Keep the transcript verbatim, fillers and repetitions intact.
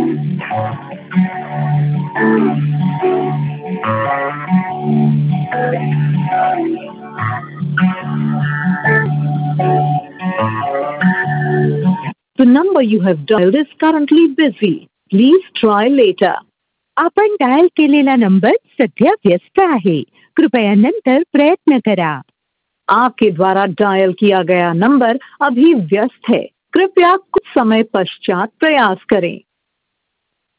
The number you have dialed is currently busy. Please try later. आपण dial केलेला number सध्या व्यस्त आहे. कृपया नंतर प्रयत्न करा. आपके द्वारा डायल किया गया नंबर अभी व्यस्त है. कृपया कुछ समय पश्चात प्रयास करें.